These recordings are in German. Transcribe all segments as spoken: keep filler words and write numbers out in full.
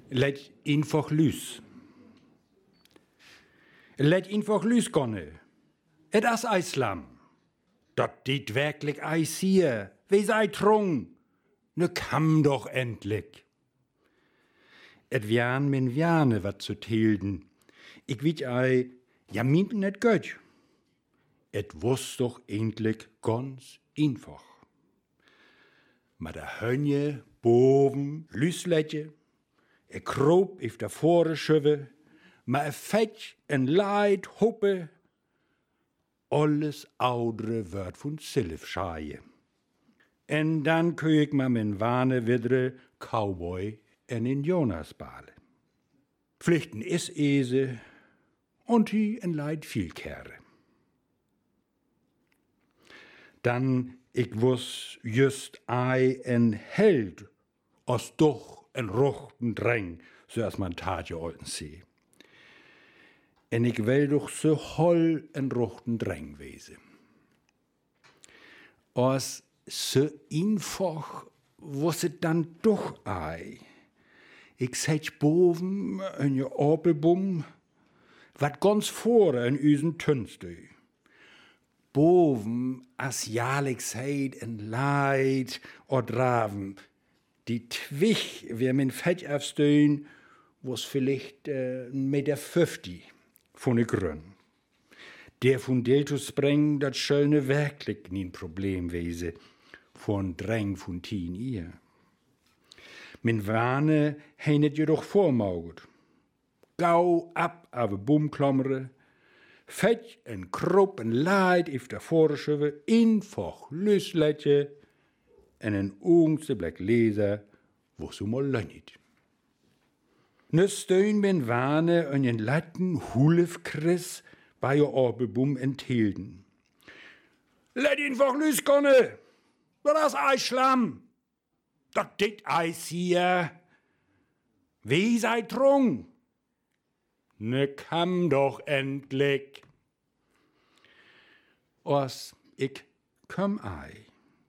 Let einfach lüs. Let einfach lüs gonne. Et as Eislam. Dat dit wirklich Eis hier. Wie sei trung. Ne kam doch endlich. Et wian min wiane wat zu tilden. Ich wit ei, ja mint net göt. Et wus doch endlich ganz einfach. Ma der Hönje, boven, lüsletje, e kroop if der vore schöwe, ma e fetch en leid hoppe, alles oudere wordt von zelf schaaien. En dan kun ik ma min wane widre Cowboy en in Jonas bale. Pflichten is ese, und hi en leid viel kere. Dan ik wus just ei en held, os doch en rochten dreng, so as man taatje olten see. En ik wil doch so hol en rochten dreng wezen. Os so einfach was het dan doch ei. Ik zet boven en je appelboom, wat ganz voor en usen tunstui. Boven as jalig seid en leid or draven. Die twich, wer min fett afsteun, was vielleicht äh, meter fünfzig von de grün. Der von Deltus spreng, dat schöne wirklich nie ein Problem wese, von dreng von tien ihr. Min Wane heinet jedoch vormauget. Gau ab ave Bumklammere, fett en krop en leid if der Vorschöwe, einfach lüsletje en en ungste blek leser, wo so mal lönnit. Ne steun min Wane en en latten hulef Chris bei jo Orbebum enthilden. Let einfach lüs gonne, das Eis schlamm. Dat dit Eis hier. Wie sei trung? Ne kam doch endlich. Os, ich komm ei.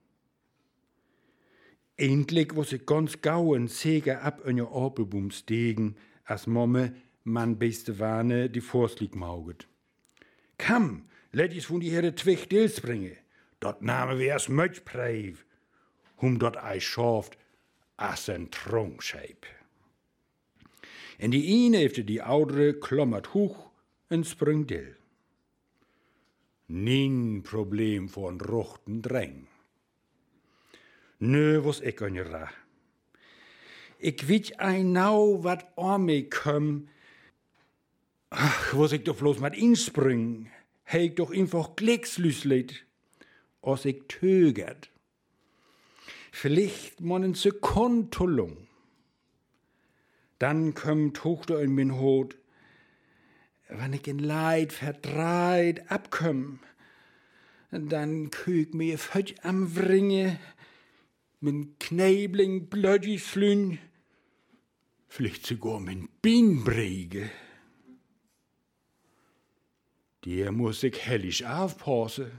Endlich was ich ganz gau en Seger ab in jo Orbebum stegen, as Momme man beste Wane die Forstlieg mauget. Kam, let is von die Herde Twich Dils bringe. Dort name wir as Mötschpreiv. Hum dort ei schaft as en Trunkscheip. En die ene efter die oudere klommert hoch en springt dill. Nien Problem von rochten dreng. Nö, was ik an ra. Ik weet ein nou wat om me kom. Ach, was ik doch bloß mat inspring. He ik doch einfach Glückslüslet, als ik tögert. Vielleicht man en Sekundtulung. Dann kommt Tochter in min Hut, wann ich in Leid verdreit abkomm, dann küg mir fötch am Wringe, min Knäbling blödji slün, vielleicht sogar min Bienbrege. Der muss ich hellisch aufpassen.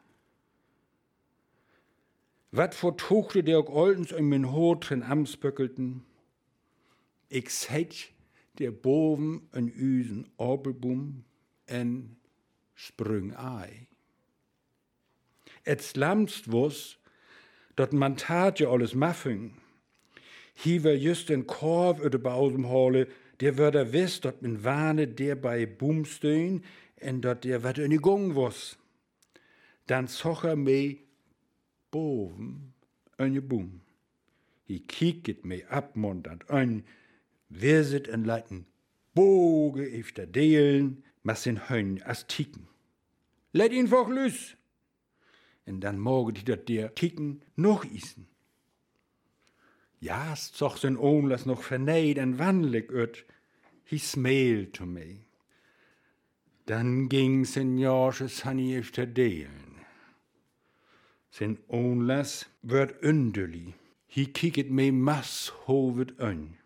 Wat vor Tochter der auch oldens in min Hut drin amsböckelten, ich seit der boven en Üsen Orbelbum en sprung ei. Et slamst was, dat man tat ja alles maffen. Hier war just en Korf uit de Bausemhole, der würde wiss, dat min Wane der bei Bum steun en dat der wat in die Gong was. Dan zog er me boven en je Bum. Hij kieket me abmondernd an, wer sit en leiten boge if der Deelen, mas sin Hön as tiken. Let ihn voch lüs. En dan morgen die dat der tiken noch isen. Ja, zoch sein Ohnlas noch verneid en wannlig ut, hi smeelte me. Dan ging sin Jorsches Hanni if der Deelen. Sin Ohnlas wird undeli, hi kieket me mas hovet an.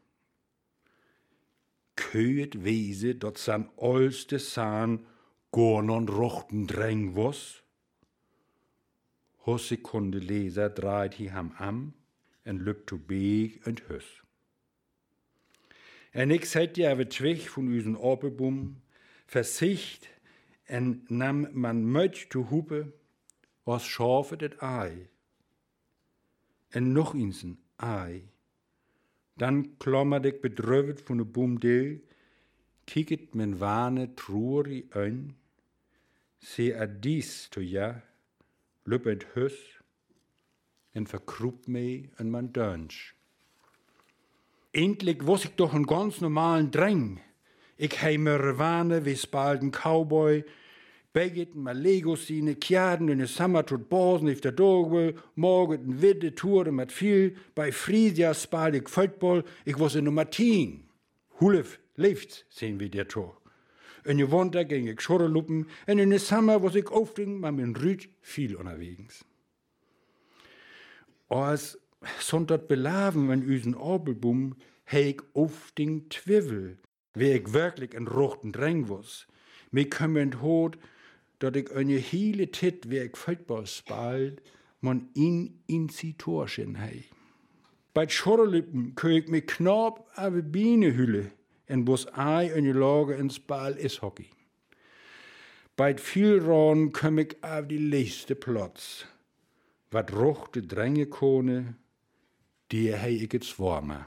Köet wese, dat san olste Saan gornon rochten dreng was? Ho Sekunde leser draait hi ham am en lübt to beeg en hüss. En ik zei ja we twig van uw appelboom, versicht en nam man much te hoepen, was schafe het ei. En nog eens een ei. Dan klommerde ik bedrukt van de boom deel, kieket mijn wane troerie aan, zie addies to ja, lup het hus, en verkroep mee in mijn dunch. Eindelijk was ik toch een ganz normalen dreng. Ik hei me wane wie spalden cowboy, begeten mijn Legos zien, kjaden in de sommer tot bozen heeft de doorwil, morgen een witte toeren met veel, bij Friesia spaalde ik voetbal, ik was in nummer tien. Hulef leeft, zien we der toch. In de winter ging ik schorrelopen en in de sommer was ik often met mijn Ruud veel onderwegs. Als zonder belaven in uw appelboom, hei ik often twivel, wie ik werkelijk een rochten dreng was. Me kommend hoort dat ik een hele tijd wie ik voetbal spaald, man in in situatie hei. Bij het schorrelippen kun ik me knap aan bienen hüllen en was ei in je lage en spaal ishockey. Bij het vielraun kom ik auf die leeste plaats. Wat rochte drengen kone, die hei ik het zwarme.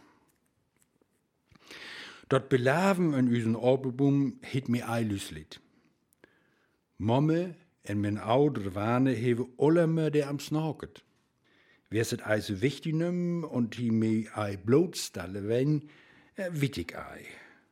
Dat belaven in uw appelboom het me eiluslit. Momme en mijn oudere wane hebben allemaal der am snaket. Wes het ei so wichtig num und die me ei blootstellen wen, weet ik ei.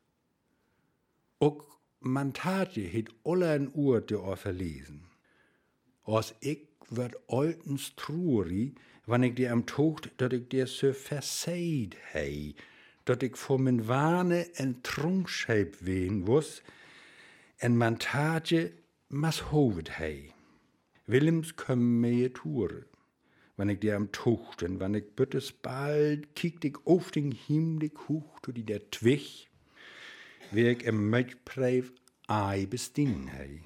Ook man taatje het alle een uur te oor verlesen. Als ik werd altens truri, wanneer ik die am tocht, dat ik der so verseid hei, dat ik voor mijn wane en trunkscheip ween was, en man taatje mas hovet hei. Willems kom mee toeren. Wanneer ik die am tocht, en wanneer ik büttes bald, kiekt ik auf den himmlik hoch, to die der twig, wie ik im Möchpreif ei bestien hei.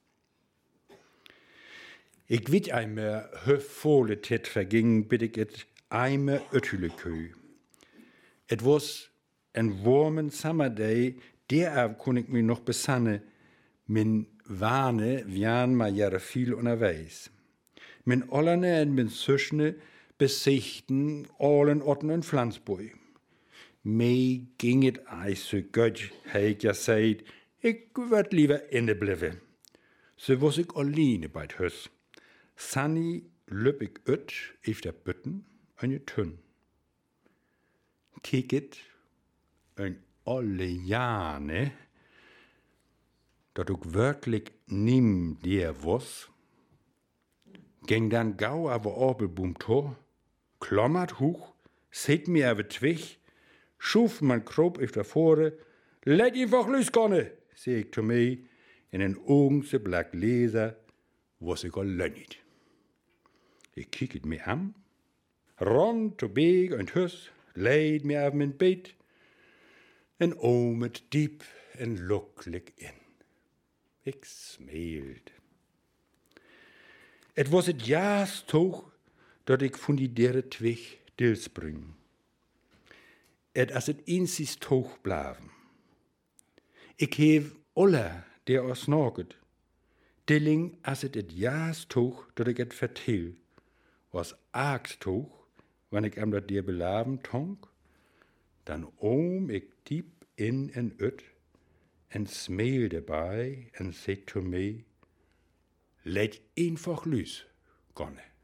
Ik weet einmal, hoe volle tijd verging, bid ik het einmal uttülekeu. Het was een warme summerday, der kon ik me nog besannen, mijn wane wian maar jaren viel onderwijs. Mijn ollerne en mijn zusne besichten allen otten en Pflanzboy. Mee ging het eis so gut, hij ja zei, ik werd liever inne blijven. Zo was ik alleen bij het huis. Sunny lup ik uit, if der Bütten, en je tun. Kijk het, een alle jane, dat ook werkelijk niem der was, ging dan gauw over appelboom toe, klommert hoch, zit mir over twig, schuf man kroop auf der voren, let einfach losgone, zei ik to mij, in een ogense blik lezer, was ik al lang niet. Ik kijk het me aan, rond to beeg en hus, leid me auf mijn bed, en oom het diep en lukkelijk in. Ik smeelt. Het was het jaast toch dat ik van die derde twig dilspring. Het als het eens is toch blijven. Ik heb alle der ons snaket. Dilling als het het jaast toch dat ik het vertel. Was aakt toch, wanneer ik hem dat der belaven tonk, dan oom ik diep in en uit en smeel erbij en zegt to mij, let einfach los, gonne.